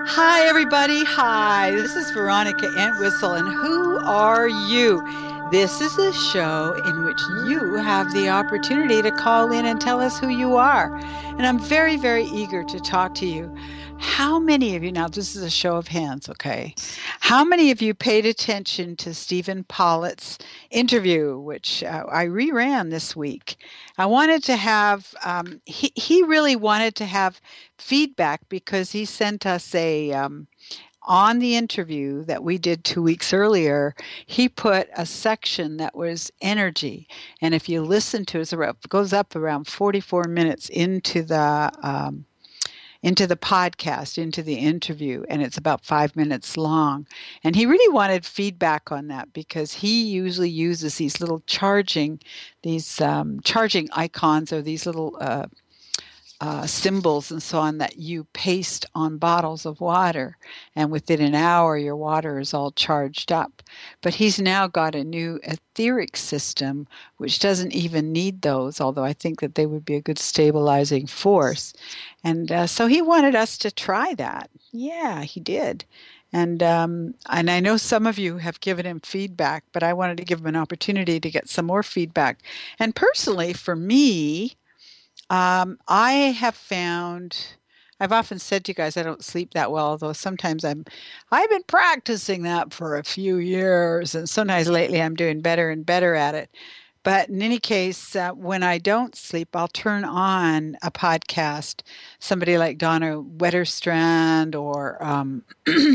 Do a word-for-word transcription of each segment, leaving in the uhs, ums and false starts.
Hi, everybody. Hi, this is Veronica Entwistle, and who are you? This is a show in which you have the opportunity to call in and tell us who you are. And I'm very, very eager to talk to you. How many of you, now this is a show of hands, okay? How many of you paid attention to Stephen Pollitt's interview, which uh, I reran this week? I wanted to have, um, he, he really wanted to have feedback because he sent us a um, on the interview that we did two weeks earlier. He put a section that was energy, and if you listen to it, it goes up around forty-four minutes into the um, into the podcast, into the interview, and it's about five minutes long. And he really wanted feedback on that because he usually uses these little charging, these um, charging icons or these little uh, uh, symbols and so on that you paste on bottles of water. And within an hour, your water is all charged up. But he's now got a new etheric system, which doesn't even need those, although I think that they would be a good stabilizing force. And uh, so he wanted us to try that. Yeah, he did. And um, and I know some of you have given him feedback, but I wanted to give him an opportunity to get some more feedback. And personally, for me, um, I have found, I've often said to you guys I don't sleep that well, although sometimes I'm, I've been practicing that for a few years, and sometimes lately I'm doing better and better at it. But in any case, uh, when I don't sleep, I'll turn on a podcast, somebody like Donna Wetterstrand or um,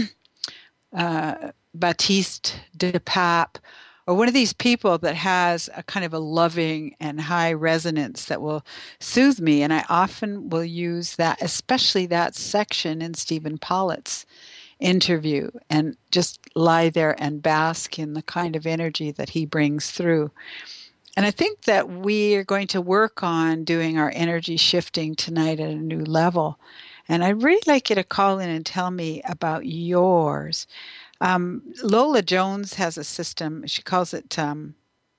uh, Baptiste de Pape, or one of these people that has a kind of a loving and high resonance that will soothe me. And I often will use that, especially that section in Stephen Pollitt's interview, and just lie there and bask in the kind of energy that he brings through. And I think that we are going to work on doing our energy shifting tonight at a new level. And I'd really like you to call in and tell me about yours. Um, Lola Jones has a system. She calls it um,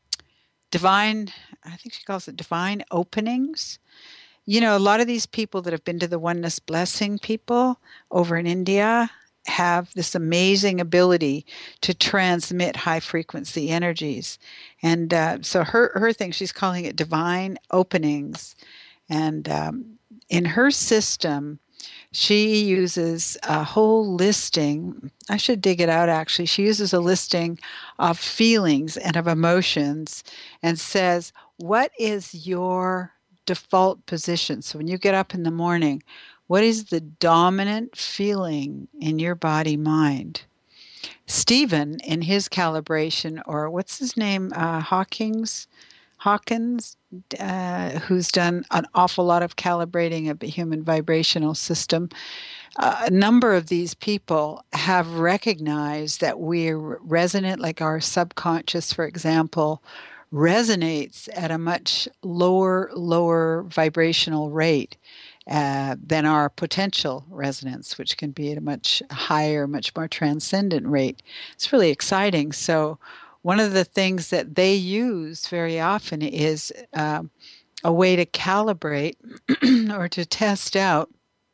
divine, I think she calls it divine openings. You know, a lot of these people that have been to the Oneness Blessing people over in India have this amazing ability to transmit high frequency energies. And uh, so her, her thing, she's calling it divine openings. And um, in her system, she uses a whole listing. I should dig it out actually. She uses a listing of feelings and of emotions and says, what is your default position? So when you get up in the morning, what is the dominant feeling in your body mind? Stephen, in his calibration, or what's his name, uh, Hawkins, Hawkins, uh, who's done an awful lot of calibrating of the human vibrational system. Uh, a number of these people have recognized that we're resonant, like our subconscious, for example, resonates at a much lower, lower vibrational rate. Uh, than our potential resonance, which can be at a much higher, much more transcendent rate. It's really exciting. So, one of the things that they use very often is um, a way to calibrate or to test out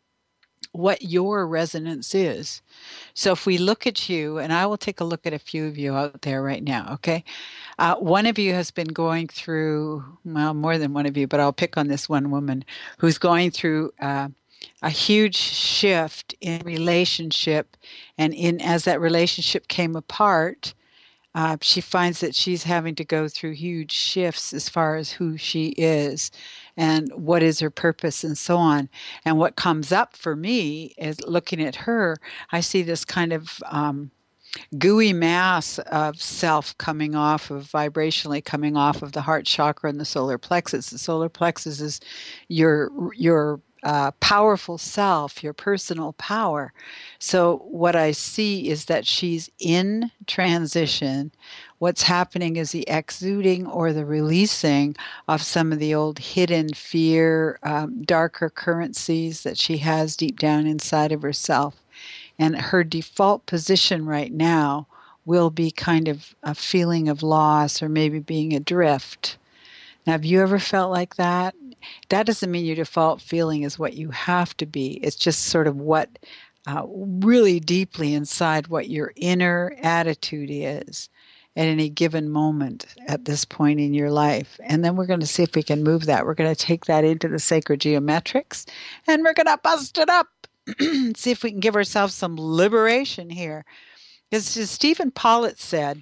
what your resonance is. So if we look at you, and I will take a look at a few of you out there right now, okay? Uh, one of you has been going through, well, more than one of you, but I'll pick on this one woman who's going through uh, a huge shift in relationship. And in as that relationship came apart, uh, she finds that she's having to go through huge shifts as far as who she is and what is her purpose and so on. And what comes up for me is looking at her, I see this kind of um, gooey mass of self coming off of vibrationally coming off of the heart chakra and the solar plexus. The solar plexus is your your uh, powerful self, your personal power. So what I see is that she's in transition. What's happening is the exuding or the releasing of some of the old hidden fear, um, darker currencies that she has deep down inside of herself. And her default position right now will be kind of a feeling of loss or maybe being adrift. Now, have you ever felt like that? That doesn't mean your default feeling is what you have to be. It's just sort of what uh, really deeply inside what your inner attitude is at any given moment at this point in your life. And then we're going to see if we can move that. We're going to take that into the sacred geometrics and we're going to bust it up. See if we can give ourselves some liberation here. Because Stephen Pollitt said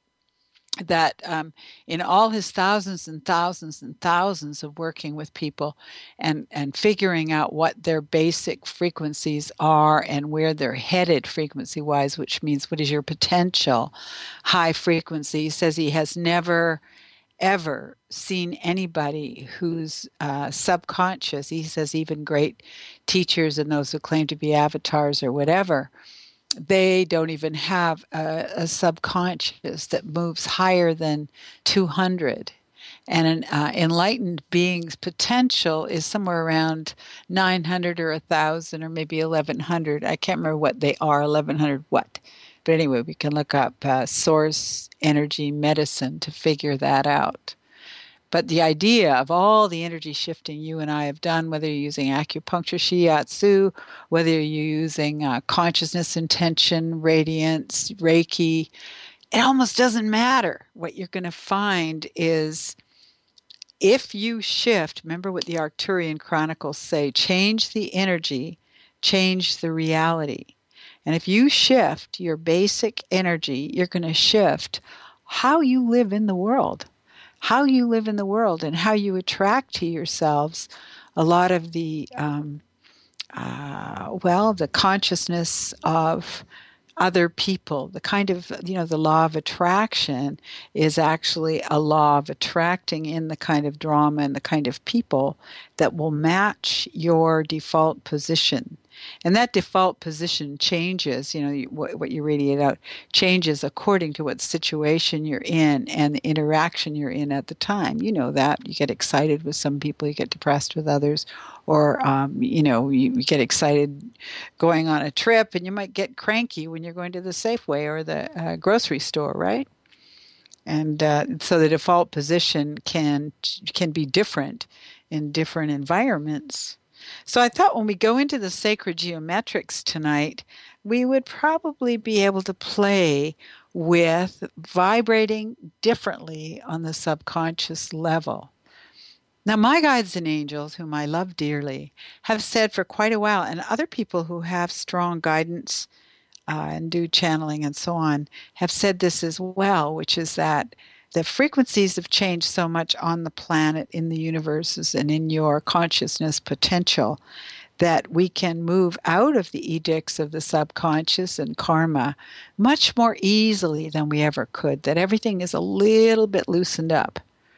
that um, in all his thousands and thousands and thousands of working with people and, and figuring out what their basic frequencies are and where they're headed frequency wise, which means what is your potential high frequency, he says he has never ever seen anybody who's uh, subconscious. He says even great teachers and those who claim to be avatars or whatever, they don't even have a, a subconscious that moves higher than two hundred. And an uh, enlightened being's potential is somewhere around nine hundred or one thousand or maybe eleven hundred. I can't remember what they are, eleven hundred what. But anyway, we can look up uh, source energy medicine to figure that out. But the idea of all the energy shifting you and I have done, whether you're using acupuncture, shiatsu, whether you're using uh, consciousness, intention, radiance, Reiki, it almost doesn't matter. What you're going to find is if you shift, remember what the Arcturian Chronicles say, change the energy, change the reality. And if you shift your basic energy, you're going to shift how you live in the world. How you live in the world and how you attract to yourselves a lot of the, um, uh, well, the consciousness of other people. The kind of, you know, the law of attraction is actually a law of attracting in the kind of drama and the kind of people that will match your default position. And that default position changes, you know, what, what you radiate out changes according to what situation you're in and the interaction you're in at the time. You know that. You get excited with some people, you get depressed with others, or, um, you know, you, you get excited going on a trip and you might get cranky when you're going to the Safeway or the uh, grocery store, right? And uh, so the default position can can be different in different environments. So I thought when we go into the sacred geometrics tonight, we would probably be able to play with vibrating differently on the subconscious level. Now, my guides and angels, whom I love dearly, have said for quite a while, and other people who have strong guidance uh, and do channeling and so on, have said this as well, which is that the frequencies have changed so much on the planet, in the universes, and in your consciousness potential that we can move out of the edicts of the subconscious and karma much more easily than we ever could, that everything is a little bit loosened up.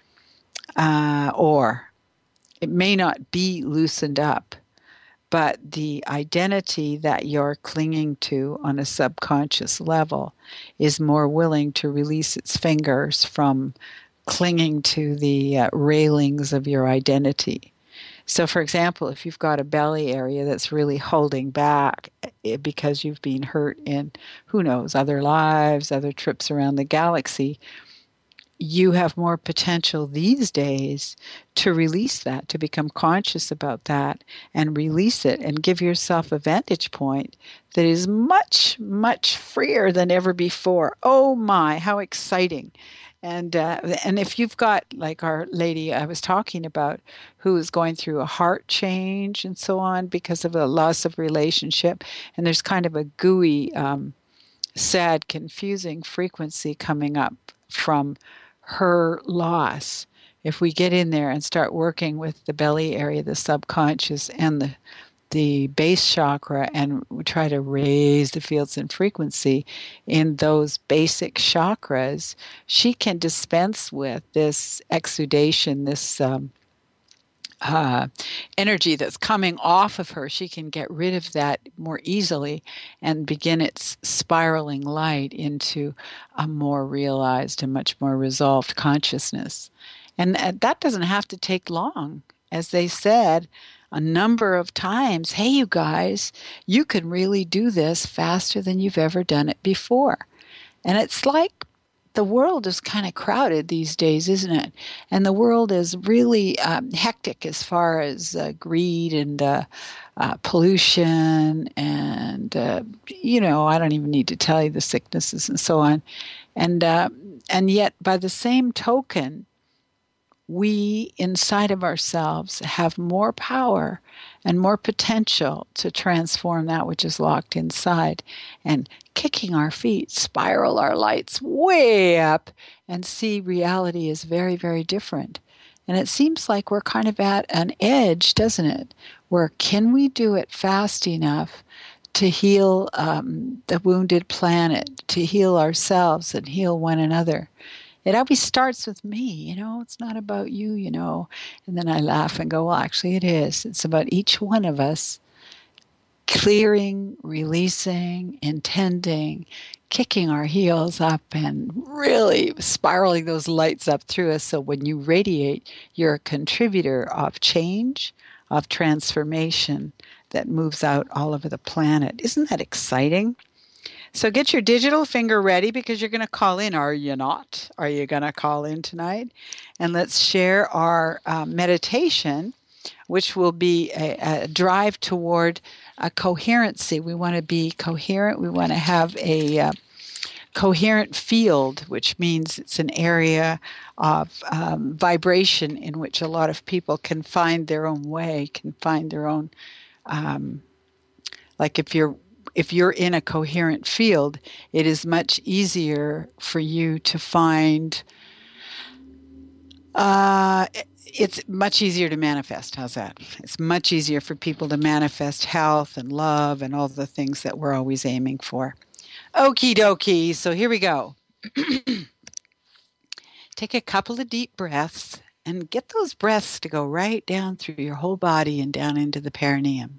Uh, or it may not be loosened up, but the identity that you're clinging to on a subconscious level is more willing to release its fingers from clinging to the uh, railings of your identity. So, for example, if you've got a belly area that's really holding back because you've been hurt in, who knows, other lives, other trips around the galaxy, you have more potential these days to release that, to become conscious about that and release it and give yourself a vantage point that is much, much freer than ever before. Oh my, how exciting. And uh, and if you've got, like our lady I was talking about, who is going through a heart change and so on because of a loss of relationship, and there's kind of a gooey, um, sad, confusing frequency coming up from her loss. If we get in there and start working with the belly area, the subconscious, and the the base chakra, and we try to raise the fields and frequency in those basic chakras, she can dispense with this exudation, this um, uh, energy that's coming off of her. She can get rid of that more easily and begin its spiraling light into a more realized and much more resolved consciousness. And that doesn't have to take long. As they said a number of times, hey, you guys, you can really do this faster than you've ever done it before. And it's like the world is kind of crowded these days, isn't it? And the world is really um, hectic as far as uh, greed and uh, uh, pollution, and uh, you know, I don't even need to tell you the sicknesses and so on. And uh, and yet, by the same token, we inside of ourselves have more power and more potential to transform that which is locked inside, and kicking our feet, spiral our lights way up, and see reality is very, very different. And it seems like we're kind of at an edge, doesn't it? Where can we do it fast enough to heal um, the wounded planet, to heal ourselves and heal one another? It always starts with me, you know, it's not about you, you know. And then I laugh and go, well, actually, it is. It's about each one of us clearing, releasing, intending, kicking our heels up, and really spiraling those lights up through us. So when you radiate, you're a contributor of change, of transformation that moves out all over the planet. Isn't that exciting? So get your digital finger ready, because you're going to call in, are you not? Are you going to call in tonight? And let's share our uh, meditation, which will be a, a drive toward a coherency. We want to be coherent. We want to have a uh, coherent field, which means it's an area of um, vibration in which a lot of people can find their own way, can find their own, um, like if you're if you're in a coherent field, it is much easier for you to find, uh, it's much easier to manifest. How's that? It's much easier for people to manifest health and love and all the things that we're always aiming for. Okie dokie. So here we go. Take a couple of deep breaths and get those breaths to go right down through your whole body and down into the perineum.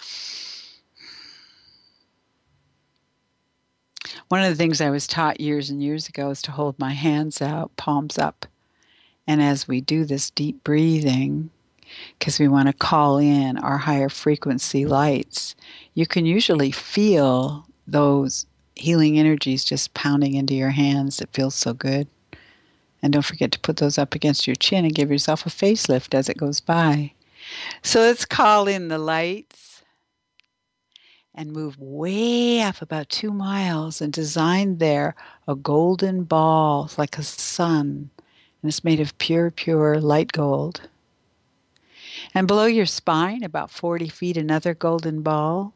One of the things I was taught years and years ago is to hold my hands out, palms up. And as we do this deep breathing, because we want to call in our higher frequency lights, you can usually feel those healing energies just pounding into your hands. It feels so good. And don't forget to put those up against your chin and give yourself a facelift as it goes by. So let's call in the lights and move way up about two miles and design there a golden ball like a sun. And it's made of pure, pure light gold. And below your spine, about forty feet, another golden ball.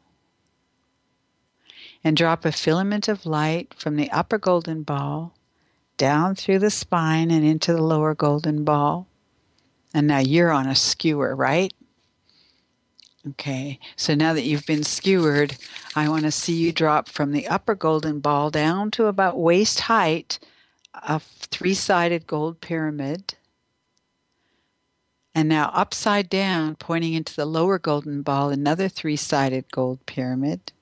And drop a filament of light from the upper golden ball down through the spine and into the lower golden ball. And now you're on a skewer, right? Okay, so now that you've been skewered, I want to see you drop from the upper golden ball down to about waist height, a three-sided gold pyramid. And now upside down, pointing into the lower golden ball, another three-sided gold pyramid.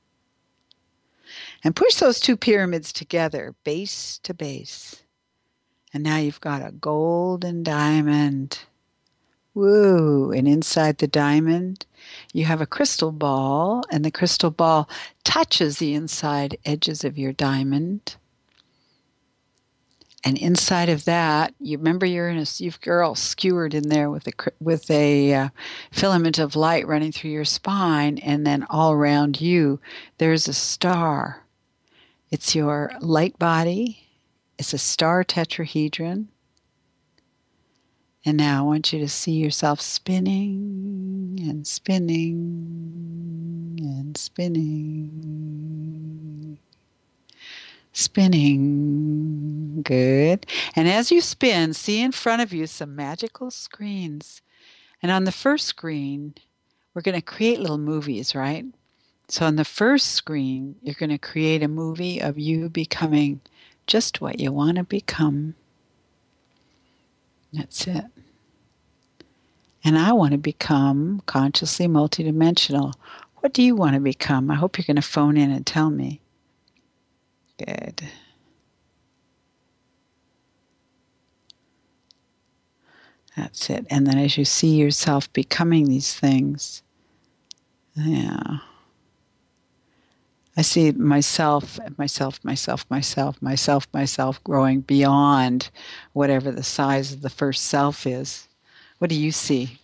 And push those two pyramids together, base to base. And now you've got a golden diamond. Woo! And inside the diamond, you have a crystal ball, and the crystal ball touches the inside edges of your diamond. And inside of that, you remember you're in a you've you're all skewered in there with a with a uh, filament of light running through your spine, and then all around you, there's a star. It's your light body. It's a star tetrahedron. And now I want you to see yourself spinning and spinning and spinning. Spinning. Good. And as you spin, see in front of you some magical screens. And on the first screen, we're going to create little movies, right? So on the first screen, you're going to create a movie of you becoming just what you want to become. That's it. And I want to become consciously multidimensional. What do you want to become? I hope you're going to phone in and tell me. Good. That's it. And then as you see yourself becoming these things, yeah. I see myself, myself, myself, myself, myself, myself growing beyond whatever the size of the first self is. What do you see?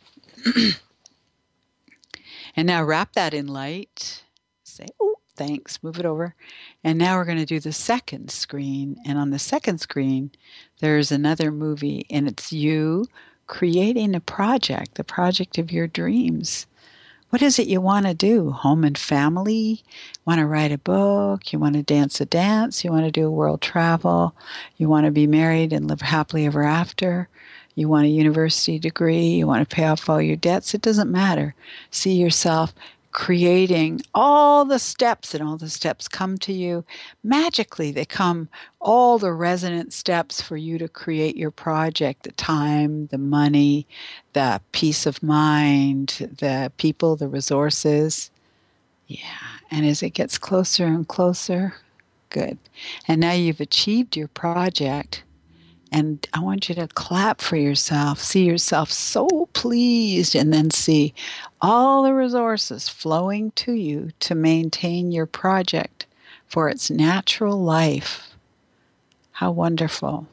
And now wrap that in light. Say, oh, thanks, move it over. And now we're going to do the second screen. And on the second screen, there's another movie, and it's you creating a project, the project of your dreams. What is it you want to do? Home and family? Want to write a book? You want to dance a dance? You want to do world travel? You want to be married and live happily ever after? You want a university degree? You want to pay off all your debts? It doesn't matter. See yourself creating all the steps, and all the steps come to you magically. They come, all the resonant steps for you to create your project: the time, the money, the peace of mind, the people, the resources. Yeah. And as it gets closer and closer, good. And now you've achieved your project. And I want you to clap for yourself. See yourself so pleased, and then see all the resources flowing to you to maintain your project for its natural life. How wonderful.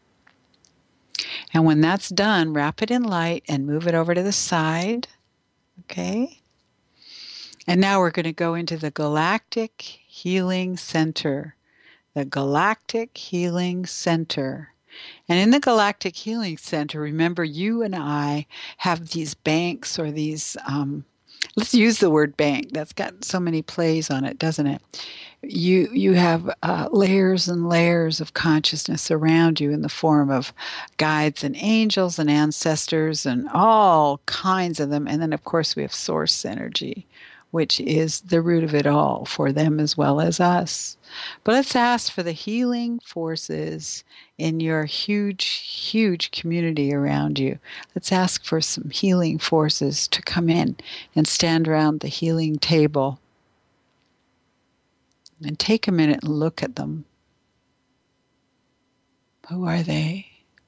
And when that's done, wrap it in light and move it over to the side. Okay? And now we're going to go into the Galactic Healing Center. The Galactic Healing Center. And in the Galactic Healing Center, remember, you and I have these banks, or these, um, let's use the word bank. That's got so many plays on it, doesn't it? You, you have uh, layers and layers of consciousness around you in the form of guides and angels and ancestors and all kinds of them. And then, of course, we have source energy, which is the root of it all for them as well as us. But let's ask for the healing forces in your huge, huge community around you. Let's ask for some healing forces to come in and stand around the healing table. And take a minute and look at them. Who are they?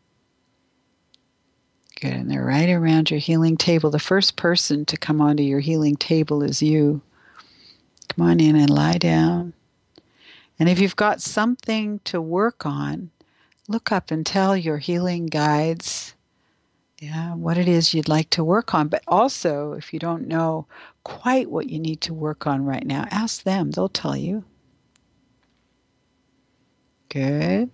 Good. And they're right around your healing table. The first person to come onto your healing table is you. Come on in and lie down. And if you've got something to work on, look up and tell your healing guides, yeah, what it is you'd like to work on. But also, if you don't know quite what you need to work on right now, ask them. They'll tell you. Good.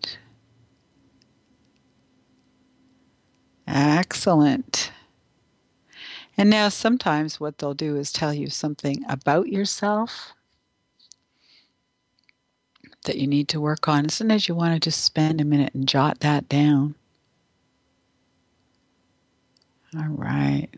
Excellent. And now sometimes what they'll do is tell you something about yourself that you need to work on. And sometimes you want to just spend a minute and jot that down. All right.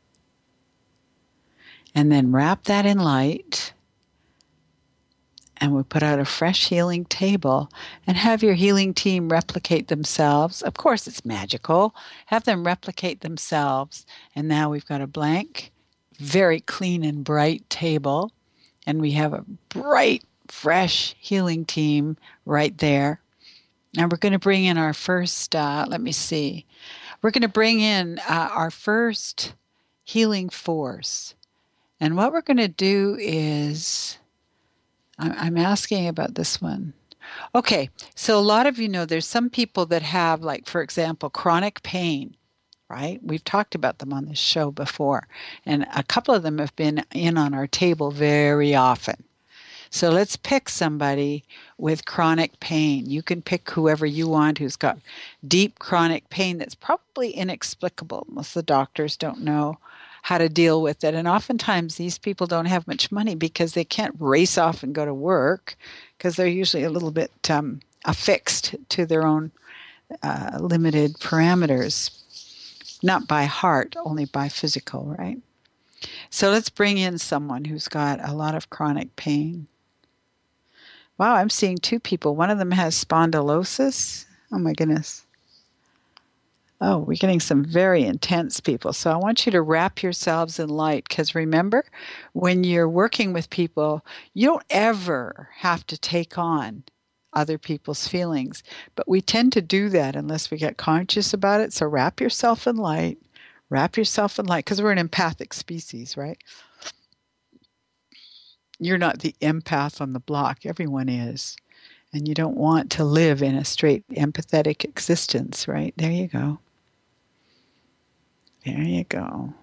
And then wrap that in light. And we put out a fresh healing table and have your healing team replicate themselves. Of course, it's magical. Have them replicate themselves. And now we've got a blank, very clean and bright table. And we have a bright, fresh healing team right there. Now we're going to bring in our first, uh, let me see. We're going to bring in uh, our first healing force. And what we're going to do is, I'm asking about this one. Okay, so a lot of you know there's some people that have, like, for example, chronic pain, right? We've talked about them on this show before. And a couple of them have been in on our table very often. So let's pick somebody with chronic pain. You can pick whoever you want who's got deep chronic pain that's probably inexplicable. Most of the doctors don't know how to deal with it. And oftentimes these people don't have much money because they can't race off and go to work because they're usually a little bit um, affixed to their own uh, limited parameters. Not by heart, only by physical, right? So let's bring in someone who's got a lot of chronic pain. Wow, I'm seeing two people. One of them has spondylosis. Oh my goodness. Oh, we're getting some very intense people. So I want you to wrap yourselves in light, because remember, when you're working with people, you don't ever have to take on other people's feelings. But we tend to do that unless we get conscious about it. So wrap yourself in light. Wrap yourself in light, because we're an empathic species, right? You're not the empath on the block. Everyone is. And you don't want to live in a straight empathetic existence, right? There you go. There you go.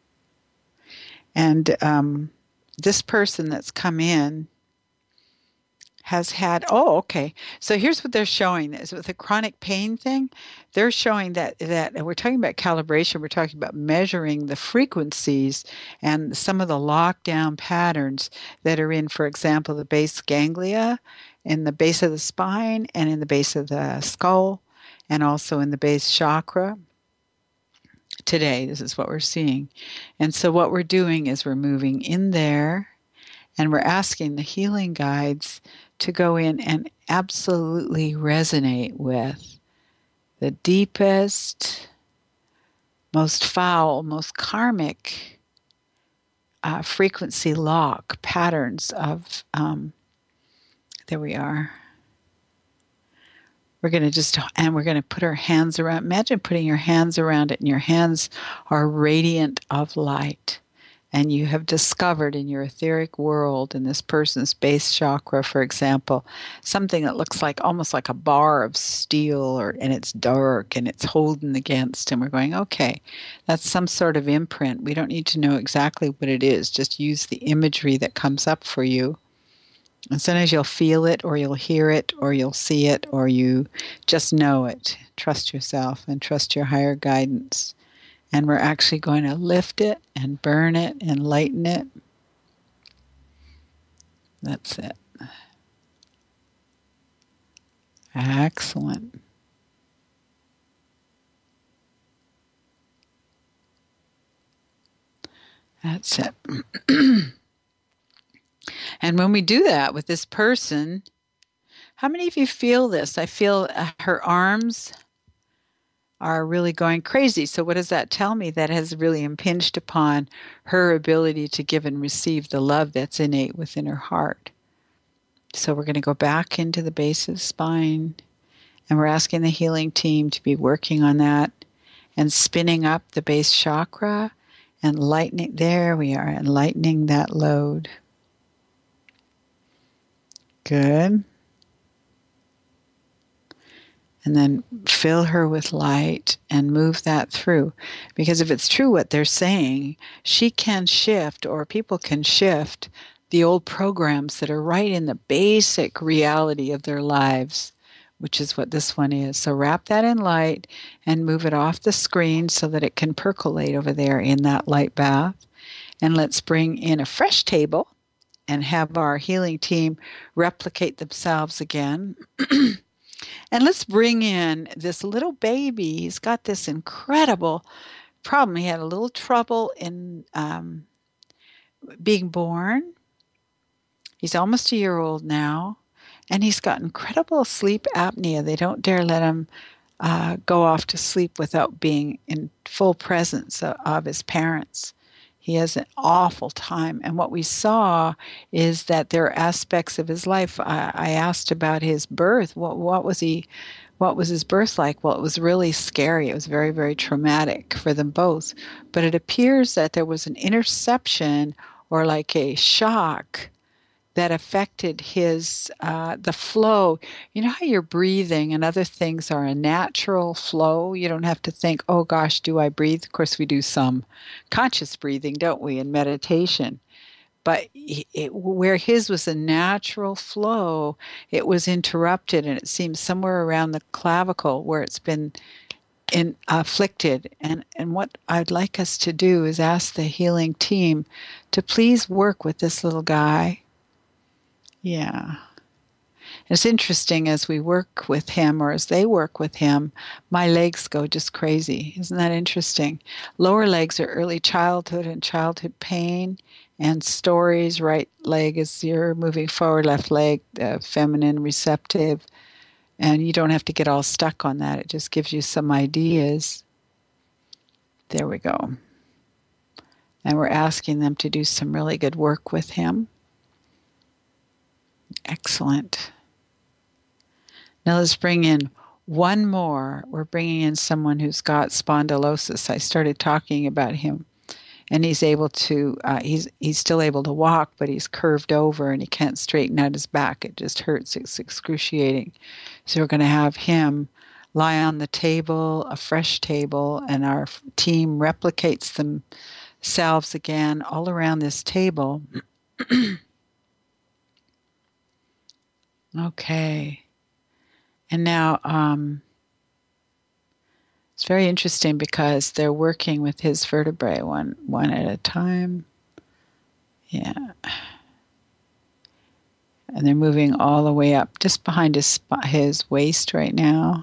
And um, this person that's come in has had, oh, okay. So here's what they're showing is with the chronic pain thing, they're showing that, that and we're talking about calibration, we're talking about measuring the frequencies and some of the lockdown patterns that are in, for example, the base ganglia, in the base of the spine and in the base of the skull, and also in the base chakra. Today, this is what we're seeing. And so what we're doing is we're moving in there and we're asking the healing guides to go in and absolutely resonate with the deepest, most foul, most karmic uh, frequency lock patterns of, um, there we are. We're going to just, and we're going to put our hands around, imagine putting your hands around it, and your hands are radiant of light. And you have discovered in your etheric world, in this person's base chakra, for example, something that looks like almost like a bar of steel, or and it's dark and it's holding against. And we're going, okay, that's some sort of imprint. We don't need to know exactly what it is. Just use the imagery that comes up for you. And sometimes you'll feel it, or you'll hear it, or you'll see it, or you just know it. Trust yourself and trust your higher guidance. And we're actually going to lift it and burn it and lighten it. That's it. Excellent. That's it. And when we do that with this person, how many of you feel this? I feel her arms are really going crazy. So what does that tell me? That has really impinged upon her ability to give and receive the love that's innate within her heart. So we're going to go back into the base of the spine, and we're asking the healing team to be working on that and spinning up the base chakra and lightening. There we are, and lightening that load. Good. And then fill her with light and move that through. Because if it's true what they're saying, she can shift, or people can shift, the old programs that are right in the basic reality of their lives, which is what this one is. So wrap that in light and move it off the screen so that it can percolate over there in that light bath. And let's bring in a fresh table and have our healing team replicate themselves again. And let's bring in this little baby. He's got this incredible problem. He had a little trouble in um, being born. He's almost a year old now, and he's got incredible sleep apnea. They don't dare let him uh, go off to sleep without being in full presence of, of his parents. He has an awful time. And what we saw is that there are aspects of his life. I, I asked about his birth. What, what was he, what was his birth like? Well, it was really scary. It was very, very traumatic for them both. But it appears that there was an interception, or like a shock, that affected his, uh, the flow. You know how your breathing and other things are a natural flow? You don't have to think, oh gosh, do I breathe? Of course we do some conscious breathing, don't we, in meditation. But it, where his was a natural flow, it was interrupted, and it seems somewhere around the clavicle where it's been in, afflicted. And, and what I'd like us to do is ask the healing team to please work with this little guy. Yeah. It's interesting, as we work with him, or as they work with him, my legs go just crazy. Isn't that interesting? Lower legs are early childhood and childhood pain and stories. Right leg is you're moving forward, left leg, uh, feminine, receptive. And you don't have to get all stuck on that. It just gives you some ideas. There we go. And we're asking them to do some really good work with him. Excellent. Now let's bring in one more. We're bringing in someone who's got spondylosis. I started talking about him and he's able to uh, he's he's still able to walk, but he's curved over and he can't straighten out his back. It just hurts. It's excruciating. So we're going to have him lie on the table, a fresh table, and our team replicates themselves again all around this table. Okay. And now um, it's very interesting because they're working with his vertebrae one one at a time. Yeah. And they're moving all the way up just behind his sp- his waist right now.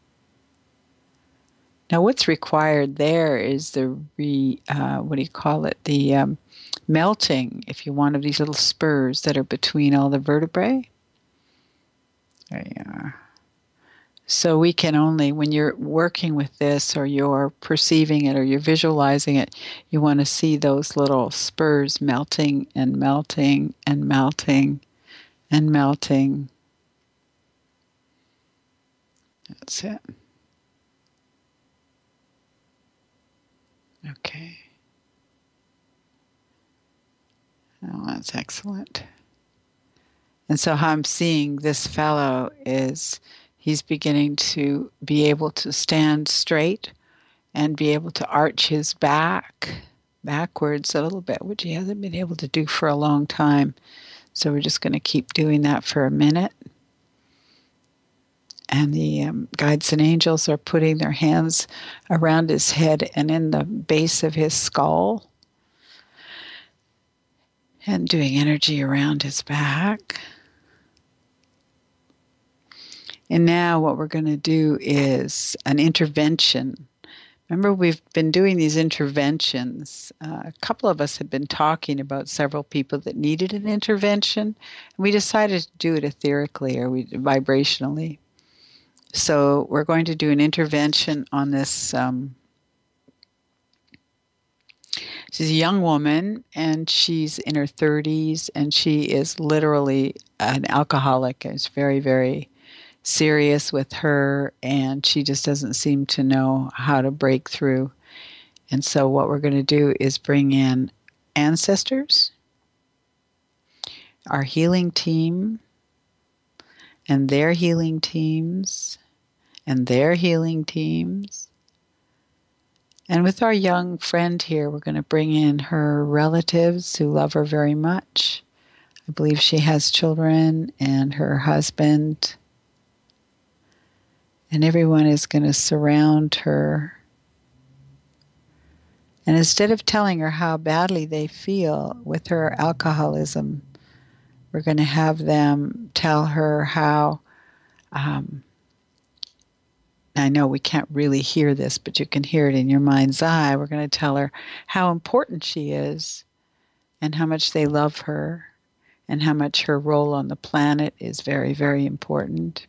Now what's required there is the re, uh, what do you call it? The um, melting, if you want, of these little spurs that are between all the vertebrae. There you are. So we can only, when you're working with this or you're perceiving it or you're visualizing it, you want to see those little spurs melting and melting and melting and melting. That's it. Okay. Oh, that's excellent. And so how I'm seeing this fellow is he's beginning to be able to stand straight and be able to arch his back backwards a little bit, which he hasn't been able to do for a long time. So we're just going to keep doing that for a minute. And the um, guides and angels are putting their hands around his head and in the base of his skull and doing energy around his back. And now what we're going to do is an intervention. Remember, we've been doing these interventions. Uh, a couple of us had been talking about several people that needed an intervention, and we decided to do it etherically or we, vibrationally. So we're going to do an intervention on this. Um, she's a young woman, and she's in her thirties, and she is literally an alcoholic. It's very, very serious with her, and she just doesn't seem to know how to break through. And so what we're going to do is bring in ancestors, our healing team, and their healing teams, and their healing teams. And with our young friend here, we're going to bring in her relatives who love her very much. I believe she has children and her husband. And everyone is going to surround her. And instead of telling her how badly they feel with her alcoholism, we're going to have them tell her how, um, I know we can't really hear this, but you can hear it in your mind's eye. We're going to tell her how important she is and how much they love her and how much her role on the planet is very, very important.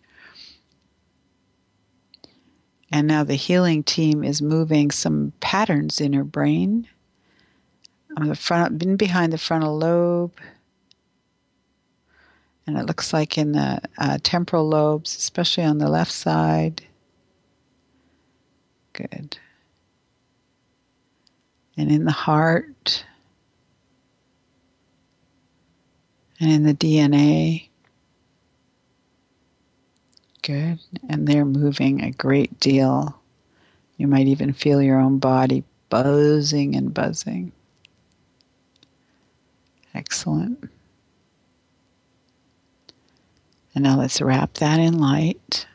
And now the healing team is moving some patterns in her brain, on the front, been behind the frontal lobe, and it looks like in the uh, temporal lobes, especially on the left side. Good. And in the heart, and in the D N A. Good. And they're moving a great deal. You might even feel your own body buzzing and buzzing. Excellent. And now let's wrap that in light.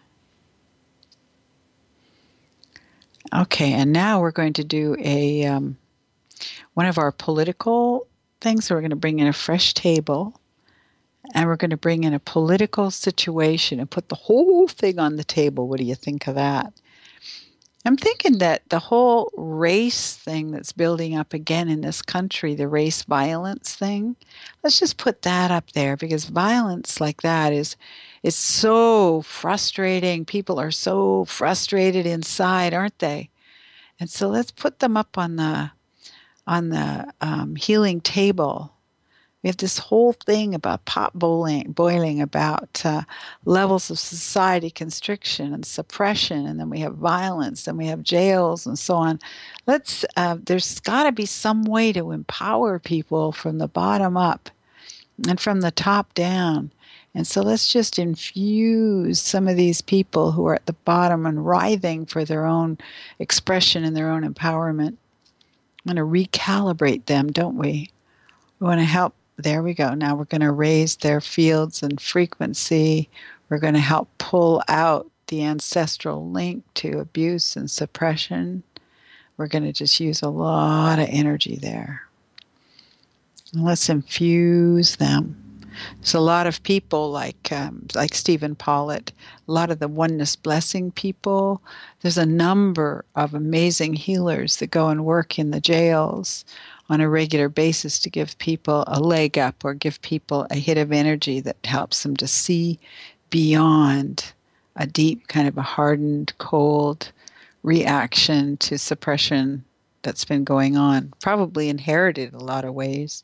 Okay, and now we're going to do a um, one of our political things. So we're going to bring in a fresh table. And we're going to bring in a political situation and put the whole thing on the table. What do you think of that? I'm thinking that the whole race thing that's building up again in this country, the race violence thing, let's just put that up there, because violence like that is is so frustrating. People are so frustrated inside, aren't they? And so let's put them up on the on the um, healing table. We have this whole thing about pot boiling, boiling about uh, levels of society constriction and suppression, and then we have violence, and we have jails, and so on. Let's. Uh, there's got to be some way to empower people from the bottom up and from the top down. And so let's just infuse some of these people who are at the bottom and writhing for their own expression and their own empowerment. We want to recalibrate them, don't we? We want to help. There we go. Now we're going to raise their fields and frequency. We're going to help pull out the ancestral link to abuse and suppression. We're going to just use a lot of energy there. And let's infuse them. There's a lot of people like um, like Stephen Pollitt, a lot of the Oneness Blessing people. There's a number of amazing healers that go and work in the jails on a regular basis to give people a leg up or give people a hit of energy that helps them to see beyond a deep kind of a hardened, cold reaction to suppression that's been going on, probably inherited in a lot of ways.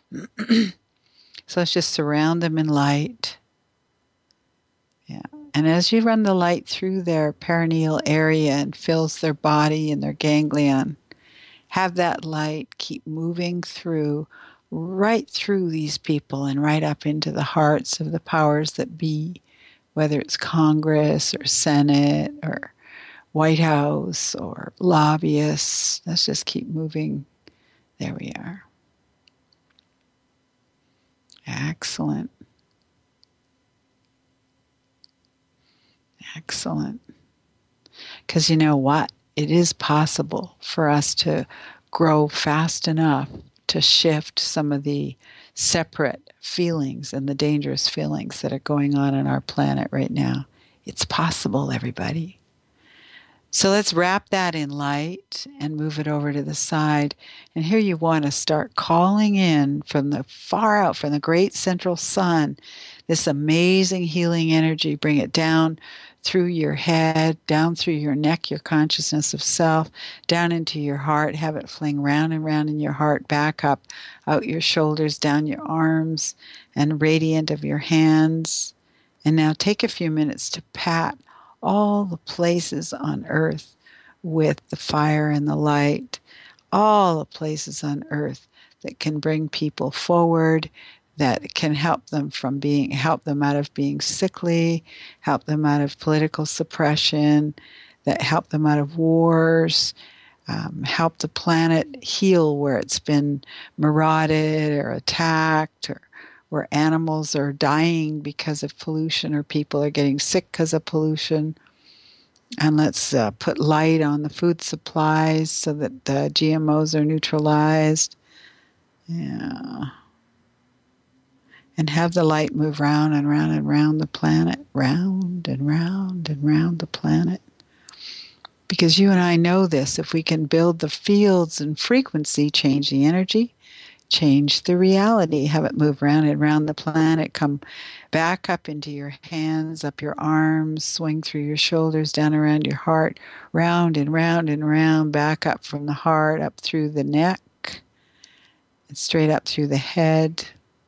So let's just surround them in light. Yeah. And as you run the light through their perineal area and fills their body and their ganglion, have that light keep moving through, right through these people and right up into the hearts of the powers that be, whether it's Congress or Senate or White House or lobbyists. Let's just keep moving. There we are. Excellent. Excellent. Because you know what? It is possible for us to grow fast enough to shift some of the separate feelings and the dangerous feelings that are going on on our planet right now. It's possible, everybody. So let's wrap that in light and move it over to the side. And here you want to start calling in from the far out, from the great central sun, this amazing healing energy. Bring it down through your head, down through your neck, your consciousness of self, down into your heart. Have it fling round and round in your heart, back up, out your shoulders, down your arms, and radiant of your hands. And now take a few minutes to pat all the places on earth with the fire and the light, all the places on earth that can bring people forward, that can help them from being, help them out of being sickly, help them out of political suppression, that help them out of wars, um, help the planet heal where it's been marauded or attacked, or where animals are dying because of pollution or people are getting sick because of pollution. And let's uh, put light on the food supplies so that the G M Os are neutralized. Yeah. And have the light move round and round and round the planet, round and round and round the planet. Because you and I know this, if we can build the fields and frequency, change the energy, change the reality, have it move round and round the planet, come back up into your hands, up your arms, swing through your shoulders, down around your heart, round and round and round, back up from the heart, up through the neck, and straight up through the head.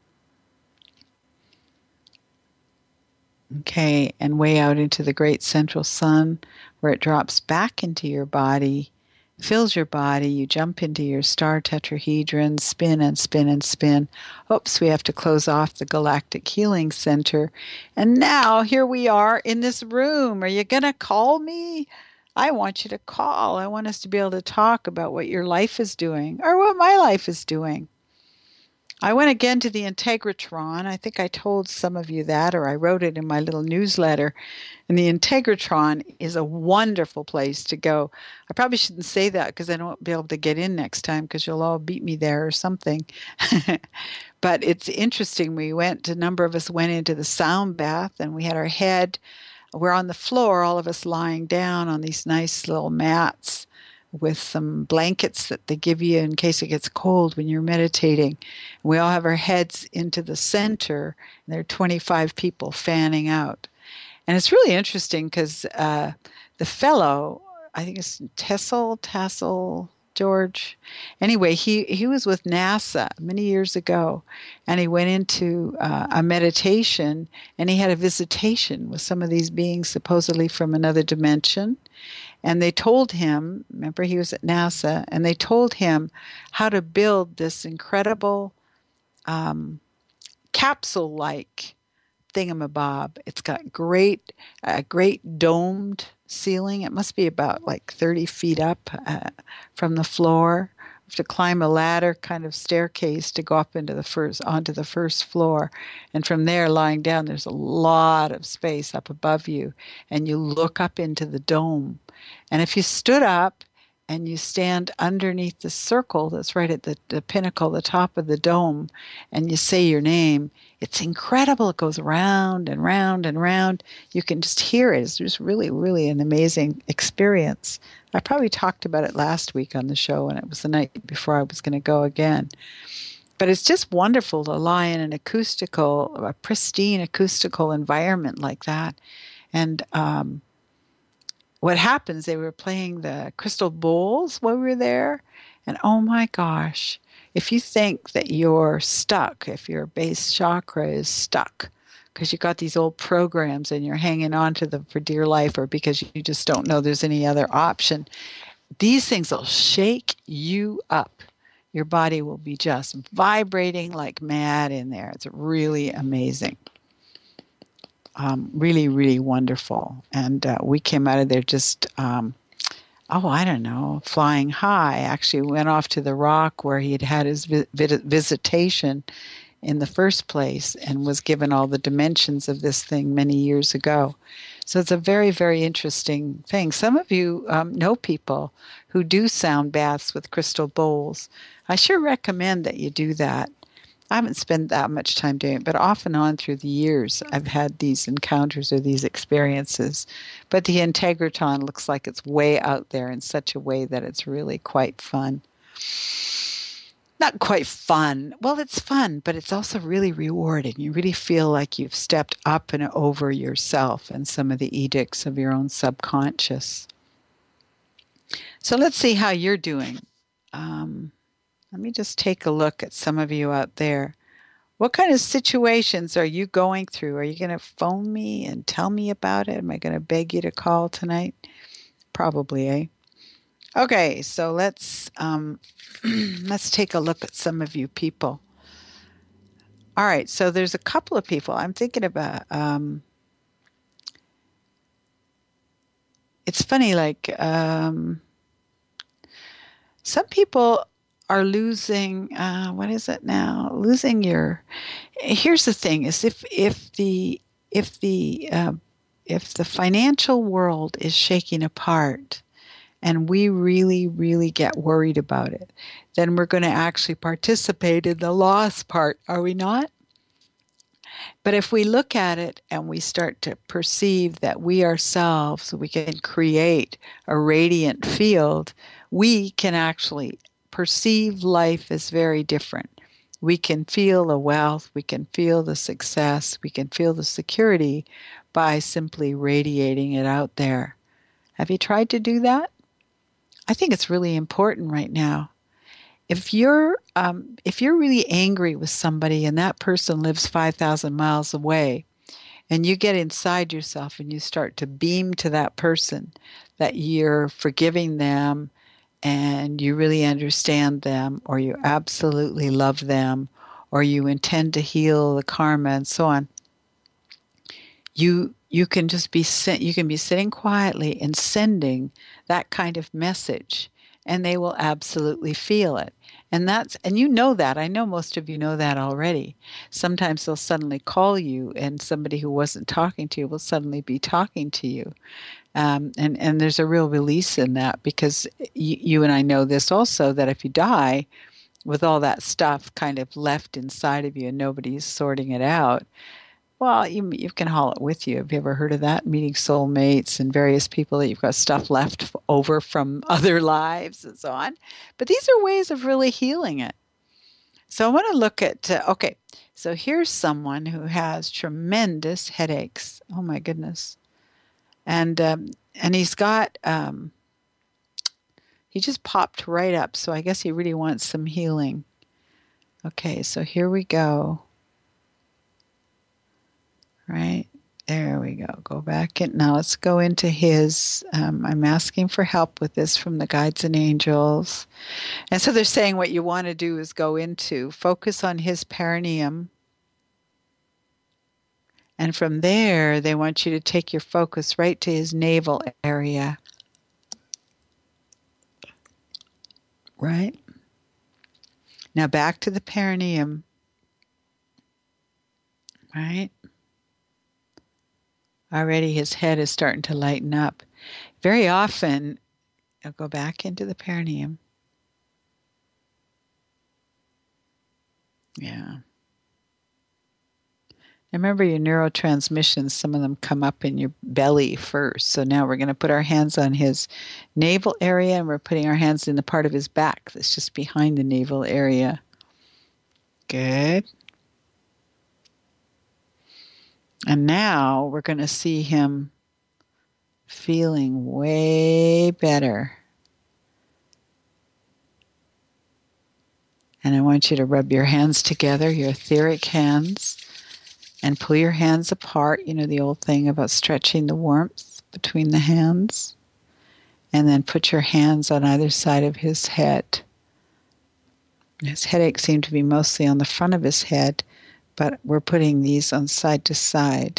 Okay, and way out into the great central sun, where it drops back into your body, fills your body, you jump into your star tetrahedron, spin and spin and spin. Oops, we have to close off the Galactic Healing Center. And now here we are in this room. Are you going to call me? I want you to call. I want us to be able to talk about what your life is doing or what my life is doing. I went again to the Integratron. I think I told some of you that, or I wrote it in my little newsletter. And the Integratron is a wonderful place to go. I probably shouldn't say that because I won't be able to get in next time because you'll all beat me there or something. But it's interesting. We went, a number of us went into the sound bath and we had our head, we're on the floor, all of us lying down on these nice little mats with some blankets that they give you in case it gets cold when you're meditating. We all have our heads into the center, and there are twenty-five people fanning out. And it's really interesting because uh, the fellow, I think it's Tessel, Tassel, George. Anyway, he, he was with NASA many years ago, and he went into uh, a meditation, and he had a visitation with some of these beings supposedly from another dimension. And they told him, remember he was at NASA, and they told him how to build this incredible um, capsule-like thingamabob. It's got great, a great domed ceiling. It must be about like thirty feet up uh, from the floor. You have to climb a ladder kind of staircase to go up into the first onto the first floor, and from there, lying down, there's a lot of space up above you, and you look up into the dome. And if you stood up and you stand underneath the circle that's right at the, the pinnacle, the top of the dome, and you say your name, it's incredible. It goes round and round and round. You can just hear it. It's just really, really an amazing experience. I probably talked about it last week on the show, and it was the night before I was going to go again. But it's just wonderful to lie in an acoustical, a pristine acoustical environment like that. And um, what happens, they were playing the crystal bowls while we were there. And oh my gosh, if you think that you're stuck, if your base chakra is stuck, because you got these old programs and you're hanging on to them for dear life, or because you just don't know there's any other option, these things will shake you up. Your body will be just vibrating like mad in there. It's really amazing. Um, really, really wonderful. And uh, we came out of there just, um, oh, I don't know, flying high. Actually went off to the rock where he had had his vi- visitation in the first place and was given all the dimensions of this thing many years ago. So it's a very, very interesting thing. Some of you um, know people who do sound baths with crystal bowls. I sure recommend that you do that. I haven't spent that much time doing it, but off and on through the years, I've had these encounters or these experiences. But the Integratron looks like it's way out there in such a way that it's really quite fun. Not quite fun. Well, it's fun, but it's also really rewarding. You really feel like you've stepped up and over yourself and some of the edicts of your own subconscious. So let's see how you're doing. Um, let me just take a look at some of you out there. What kind of situations are you going through? Are you going to phone me and tell me about it? Am I going to beg you to call tonight? Probably, eh? Okay, so let's um, let's take a look at some of you people. All right, so there's a couple of people I'm thinking about. Um, it's funny, like um, some people are losing. Uh, what is it now? Losing your. Here's the thing: is if if the if the uh, if the financial world is shaking apart, and we really, really get worried about it, then we're going to actually participate in the loss part, are we not? But if we look at it and we start to perceive that we ourselves, we can create a radiant field, we can actually perceive life as very different. We can feel the wealth, we can feel the success, we can feel the security by simply radiating it out there. Have you tried to do that? I think it's really important right now. If you're um, if you're really angry with somebody and that person lives five thousand miles away, and you get inside yourself and you start to beam to that person that you're forgiving them and you really understand them, or you absolutely love them, or you intend to heal the karma and so on, you you can just be you can be sitting quietly and sending that kind of message, and they will absolutely feel it. And that's and you know that. I know most of you know that already. Sometimes they'll suddenly call you, and somebody who wasn't talking to you will suddenly be talking to you. Um, and, and there's a real release in that, because you, you and I know this also, that if you die with all that stuff kind of left inside of you and nobody's sorting it out, well, you you can haul it with you. Have you ever heard of that? Meeting soulmates and various people that you've got stuff left over from other lives and so on. But these are ways of really healing it. So I want to look at, uh, okay, so here's someone who has tremendous headaches. Oh my goodness. And um, and he's got um, He just popped right up. So I guess he really wants some healing. Okay, so here we go. Right? There we go. Go back in. Now let's go into his. Um, I'm asking for help with this from the guides and angels. And so they're saying what you want to do is go into, focus on his perineum. And from there, they want you to take your focus right to his navel area. Right? Now back to the perineum. Right? Already his head is starting to lighten up. Very often, I'll go back into the perineum. Yeah. Remember your neurotransmissions, some of them come up in your belly first. So now we're going to put our hands on his navel area, and we're putting our hands in the part of his back that's just behind the navel area. Good. And now we're going to see him feeling way better. And I want you to rub your hands together, your etheric hands, and pull your hands apart. You know the old thing about stretching the warmth between the hands. And then put your hands on either side of his head. His headache seemed to be mostly on the front of his head, but we're putting these on side to side.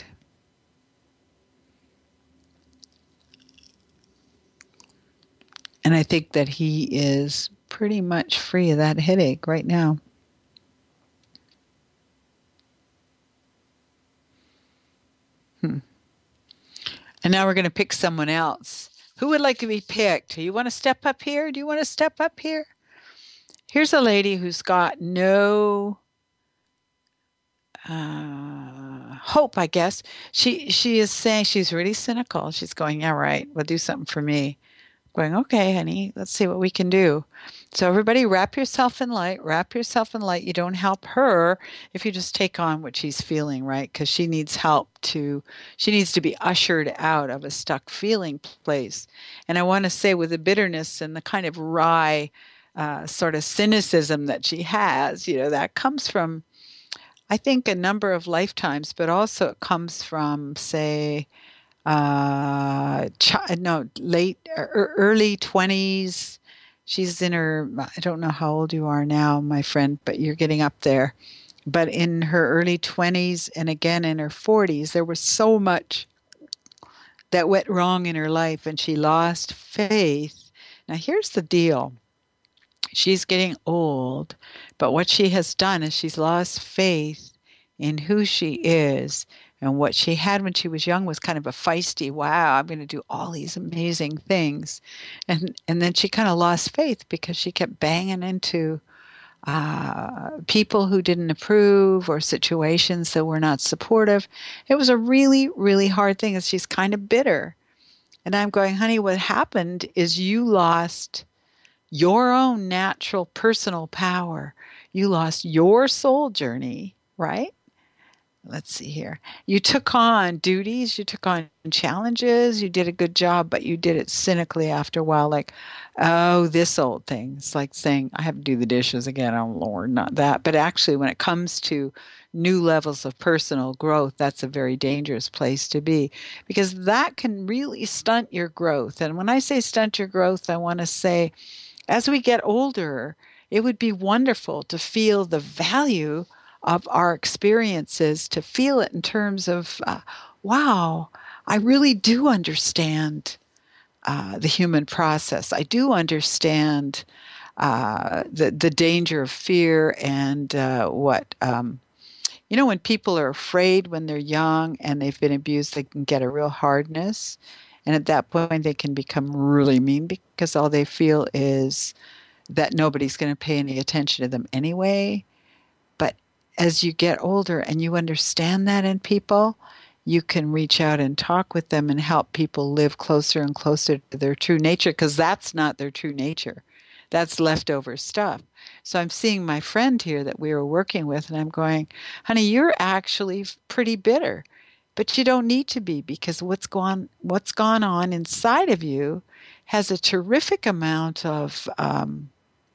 And I think that he is pretty much free of that headache right now. Hmm. And now we're going to pick someone else. Who would like to be picked? Do you want to step up here? Do you want to step up here? Here's a lady who's got no uh, hope, I guess. She she is saying she's really cynical. She's going, yeah, right. Well, do something for me. Going, okay, honey, let's see what we can do. So everybody wrap yourself in light, wrap yourself in light. You don't help her if you just take on what she's feeling, right? Because she needs help to, she needs to be ushered out of a stuck feeling place. And I want to say with the bitterness and the kind of wry uh, sort of cynicism that she has, you know, that comes from, I think, a number of lifetimes, but also it comes from, say, uh ch- no late er, early twenties. She's in her, I don't know how old you are now, my friend, but you're getting up there. But in her early twenties and again in her forties, there was so much that went wrong in her life and she lost faith. Now here's the deal. She's getting old, but what she has done is she's lost faith in who she is. And what she had when she was young was kind of a feisty, wow, I'm going to do all these amazing things. And and then she kind of lost faith because she kept banging into uh, people who didn't approve or situations that were not supportive. It was a really, really hard thing. And she's kind of bitter. And I'm going, honey, what happened is you lost your own natural personal power. You lost your soul journey, right? Let's see here. You took on duties, you took on challenges, you did a good job, but you did it cynically after a while, like, oh, this old thing. It's like saying, I have to do the dishes again. Oh, Lord, not that. But actually, when it comes to new levels of personal growth, that's a very dangerous place to be because that can really stunt your growth. And when I say stunt your growth, I want to say, as we get older, it would be wonderful to feel the value of our experiences, to feel it in terms of, uh, wow, I really do understand uh, the human process. I do understand uh, the the danger of fear and uh, what um, you know. When people are afraid when they're young and they've been abused, they can get a real hardness, and at that point they can become really mean because all they feel is that nobody's going to pay any attention to them anyway. But as you get older and you understand that in people, you can reach out and talk with them and help people live closer and closer to their true nature, because that's not their true nature. That's leftover stuff. So I'm seeing my friend here that we were working with, and I'm going, honey, you're actually pretty bitter. But you don't need to be, because what's gone what's gone on inside of you has a terrific amount of um,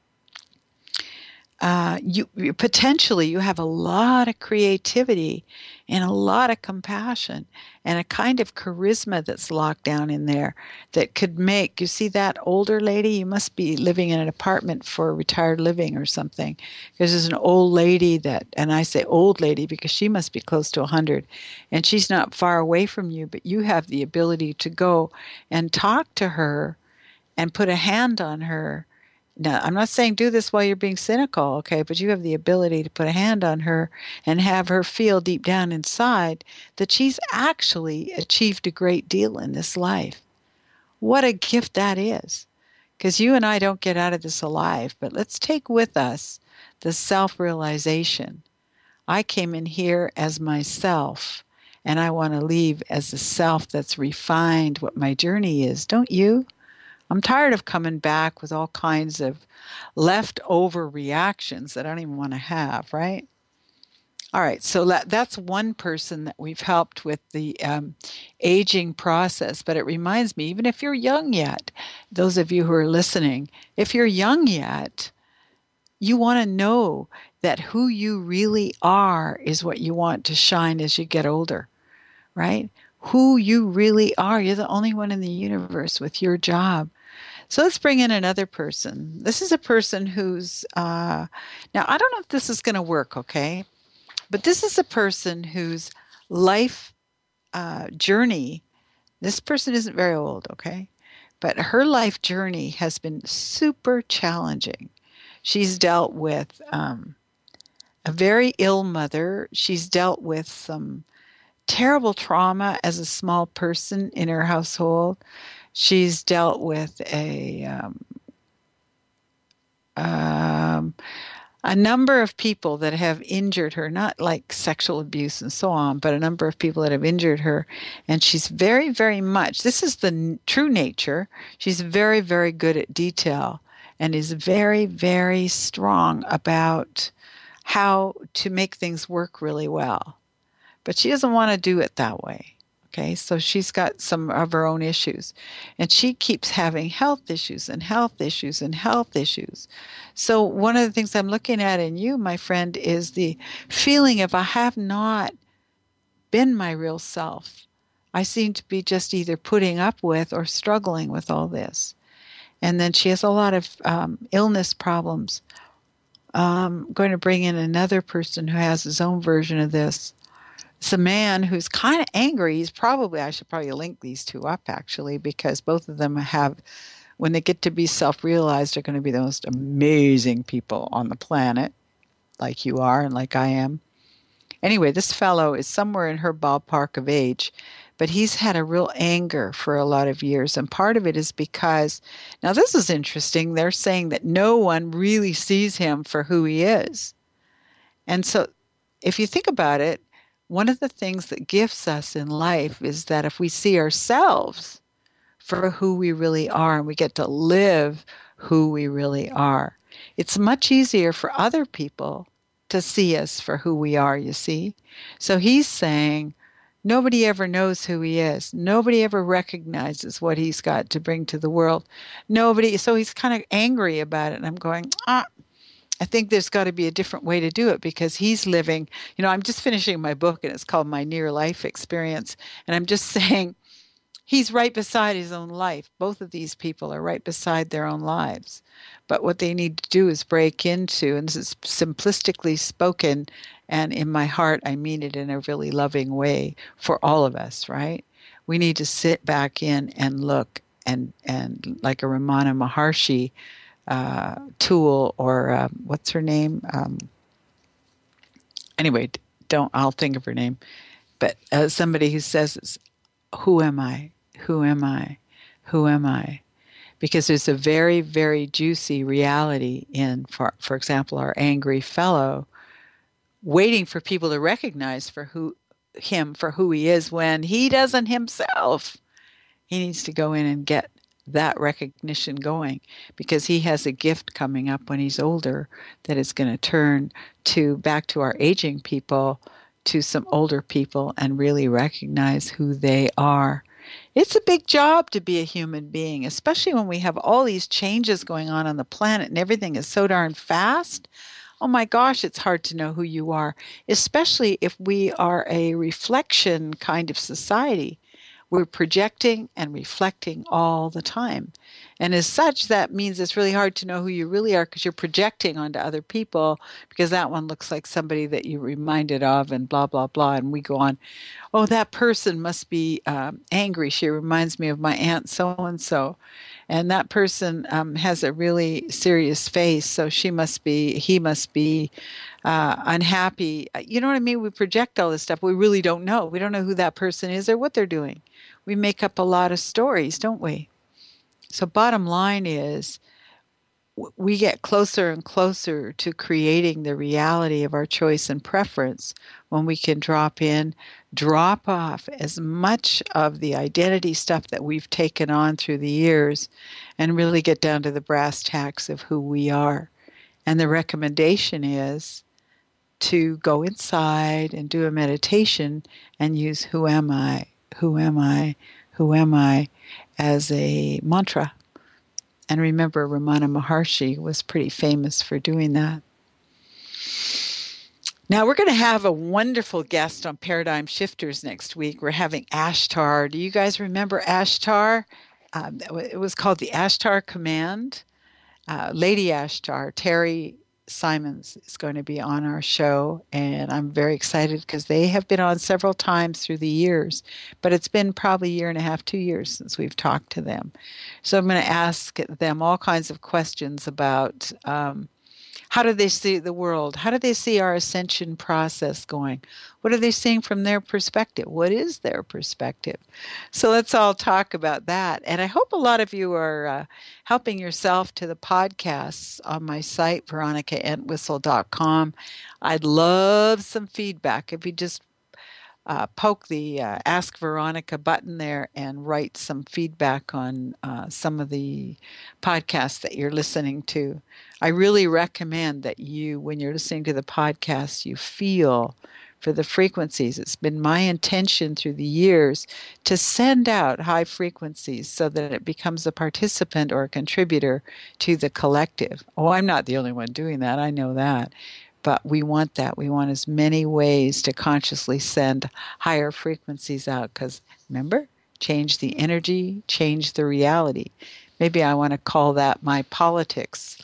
uh, you, you potentially you have a lot of creativity and a lot of compassion and a kind of charisma that's locked down in there that could make you see that older lady. You must be living in an apartment for retired living or something, because there's an old lady that, and I say old lady because she must be close to a hundred, and she's not far away from you, but you have the ability to go and talk to her and put a hand on her. Now, I'm not saying do this while you're being cynical, okay, but you have the ability to put a hand on her and have her feel deep down inside that she's actually achieved a great deal in this life. What a gift that is. Because you and I don't get out of this alive, but let's take with us the self-realization. I came in here as myself, and I want to leave as a self that's refined what my journey is. Don't you? I'm tired of coming back with all kinds of leftover reactions that I don't even want to have, right? All right, so that, that's one person that we've helped with the um, aging process. But it reminds me, even if you're young yet, those of you who are listening, if you're young yet, you want to know that who you really are is what you want to shine as you get older, right? Who you really are. You're the only one in the universe with your job. So let's bring in another person. This is a person who's, uh, now I don't know if this is going to work, okay? But this is a person whose life uh, journey, this person isn't very old, okay? But her life journey has been super challenging. She's dealt with um, a very ill mother. She's dealt with some terrible trauma as a small person in her household. She's dealt with a um, um, a number of people that have injured her, not like sexual abuse and so on, but a number of people that have injured her. And she's very, very much, this is the n- true nature. She's very, very good at detail and is very, very strong about how to make things work really well. But she doesn't want to do it that way. Okay, so she's got some of her own issues, and she keeps having health issues and health issues and health issues. So one of the things I'm looking at in you, my friend, is the feeling of I have not been my real self. I seem to be just either putting up with or struggling with all this. And then she has a lot of um, illness problems. Um, I'm going to bring in another person who has his own version of this. It's a man who's kind of angry. He's probably, I should probably link these two up actually, because both of them have, when they get to be self-realized, are going to be the most amazing people on the planet, like you are and like I am. Anyway, this fellow is somewhere in her ballpark of age, but he's had a real anger for a lot of years. And part of it is because, now this is interesting, they're saying that no one really sees him for who he is. And so if you think about it, one of the things that gifts us in life is that if we see ourselves for who we really are and we get to live who we really are, it's much easier for other people to see us for who we are, you see. So he's saying nobody ever knows who he is. Nobody ever recognizes what he's got to bring to the world. Nobody, so he's kind of angry about it. And I'm going, ah, I think there's got to be a different way to do it, because he's living, you know, I'm just finishing my book and it's called My Near Life Experience. And I'm just saying he's right beside his own life. Both of these people are right beside their own lives. But what they need to do is break into, and this is simplistically spoken, and in my heart, I mean it in a really loving way for all of us, right? We need to sit back in and look and, and like a Ramana Maharshi uh, tool, or um, what's her name? Um, anyway, don't, I'll think of her name. But uh, somebody who says, who am I? Who am I? Who am I? Because there's a very, very juicy reality in, for, for example, our angry fellow, waiting for people to recognize for who him for who he is when he doesn't himself. He needs to go in and get that recognition going, because he has a gift coming up when he's older that is going to turn to back to our aging people to some older people and really recognize who they are. It's a big job to be a human being, especially when we have all these changes going on on the planet and everything is so darn fast. Oh my gosh, it's hard to know who you are, especially if we are a reflection kind of society. We're projecting and reflecting all the time. And as such, that means it's really hard to know who you really are because you're projecting onto other people because that one looks like somebody that you reminded of and blah, blah, blah. And we go on, oh, that person must be um, angry. She reminds me of my aunt so and so. And that person um, has a really serious face, so she must be, he must be uh, unhappy. You know what I mean? We project all this stuff. We really don't know. We don't know who that person is or what they're doing. We make up a lot of stories, don't we? So bottom line is, we get closer and closer to creating the reality of our choice and preference when we can drop in, drop off as much of the identity stuff that we've taken on through the years and really get down to the brass tacks of who we are. And the recommendation is to go inside and do a meditation and use who am I, who am I, who am I as a mantra. And remember, Ramana Maharshi was pretty famous for doing that. Now, we're going to have a wonderful guest on Paradigm Shifters next week. We're having Ashtar. Do you guys remember Ashtar? Um, it was called the Ashtar Command. Uh, Lady Ashtar, Terry Simons, is going to be on our show, and I'm very excited because they have been on several times through the years, but it's been probably a year and a half, two years since we've talked to them. So I'm going to ask them all kinds of questions about um, how do they see the world? How do they see our ascension process going? What are they seeing from their perspective? What is their perspective? So let's all talk about that. And I hope a lot of you are uh, helping yourself to the podcasts on my site, veronica entwistle dot com. I'd love some feedback. If you just uh, poke the uh, Ask Veronica button there and write some feedback on uh, some of the podcasts that you're listening to. I really recommend that you, when you're listening to the podcast, you feel for the frequencies. It's been my intention through the years to send out high frequencies so that it becomes a participant or a contributor to the collective. Oh, I'm not the only one doing that. I know that. But we want that. We want as many ways to consciously send higher frequencies out because, remember, change the energy, change the reality. Maybe I want to call that my politics.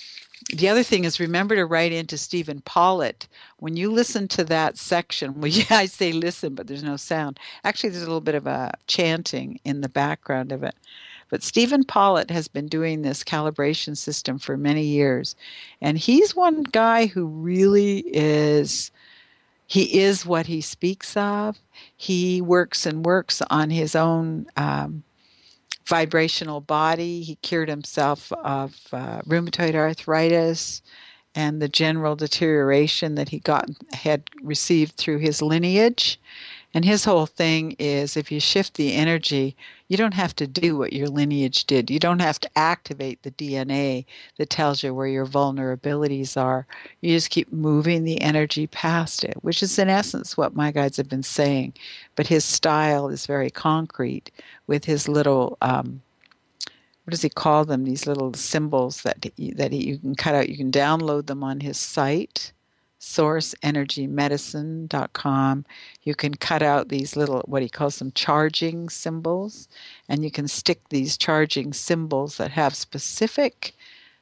The other thing is, remember to write into Stephen Pollitt. When you listen to that section, well, yeah, I say listen, but there's no sound. Actually, there's a little bit of a chanting in the background of it. But Stephen Pollitt has been doing this calibration system for many years. And he's one guy who really is, he is what he speaks of. He works and works on his own um, vibrational body. He cured himself of uh, rheumatoid arthritis and the general deterioration that he got had received through his lineage. And his whole thing is, if you shift the energy, you don't have to do what your lineage did. You don't have to activate the D N A that tells you where your vulnerabilities are. You just keep moving the energy past it, which is in essence what my guides have been saying. But his style is very concrete with his little, um, what does he call them? These little symbols that, he, that he, you can cut out. You can download them on his site, source energy medicine dot com. You can cut out these little, what he calls them, charging symbols, and you can stick these charging symbols that have specific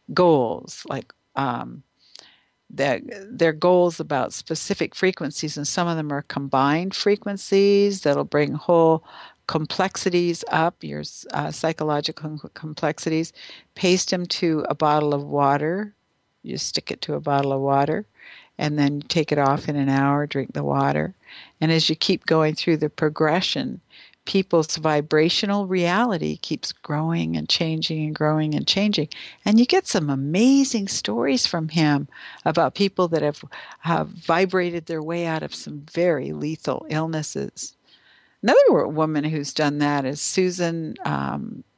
goals, like um, they're, they're goals about specific frequencies, and some of them are combined frequencies that'll bring whole complexities up, your uh, psychological complexities. Paste them to a bottle of water. You stick it to a bottle of water, and then take it off in an hour, drink the water. And as you keep going through the progression, people's vibrational reality keeps growing and changing and growing and changing. And you get some amazing stories from him about people that have, have vibrated their way out of some very lethal illnesses. Another woman who's done that is Susan, um,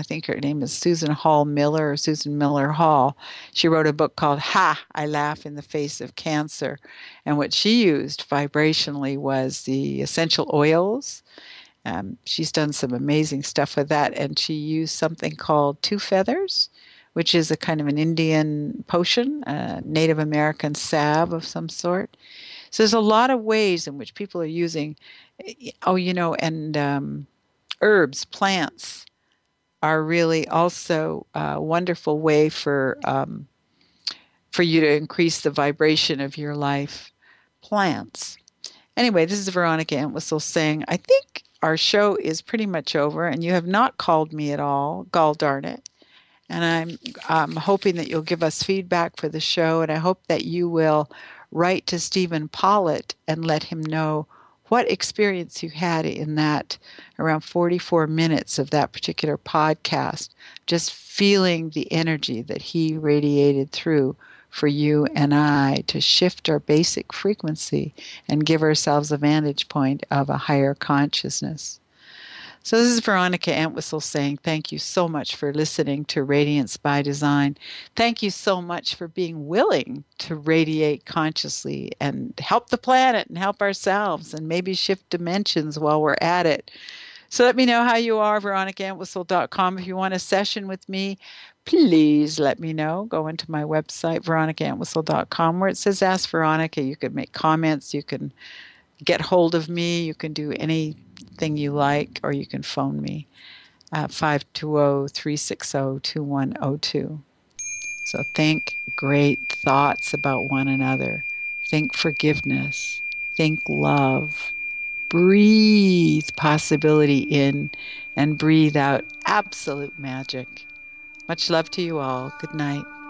I think her name is Susan Hall Miller or Susan Miller Hall. She wrote a book called Ha, I Laugh in the Face of Cancer. And what she used vibrationally was the essential oils. Um, she's done some amazing stuff with that. And she used something called Two Feathers, which is a kind of an Indian potion, a Native American salve of some sort. So there's a lot of ways in which people are using, oh, you know, and um, herbs, plants are really also a wonderful way for um, for you to increase the vibration of your life. Plants. Anyway, this is Veronica Entwistle saying, I think our show is pretty much over, and you have not called me at all. Gall darn it. And I'm um, hoping that you'll give us feedback for the show, and I hope that you will write to Stephen Pollitt and let him know what experience you had in that around forty-four minutes of that particular podcast, just feeling the energy that he radiated through for you and I to shift our basic frequency and give ourselves a vantage point of a higher consciousness. So this is Veronica Entwistle saying thank you so much for listening to Radiance by Design. Thank you so much for being willing to radiate consciously and help the planet and help ourselves and maybe shift dimensions while we're at it. So let me know how you are, veronica entwistle dot com. If you want a session with me, please let me know. Go into my website, veronica entwistle dot com, where it says Ask Veronica. You can make comments. You can get hold of me. You can do anything you like, or you can phone me at five two zero, three six zero, two one zero two. So think great thoughts about one another. Think forgiveness. Think love. Breathe possibility in and breathe out absolute magic. Much love to you all. Good night.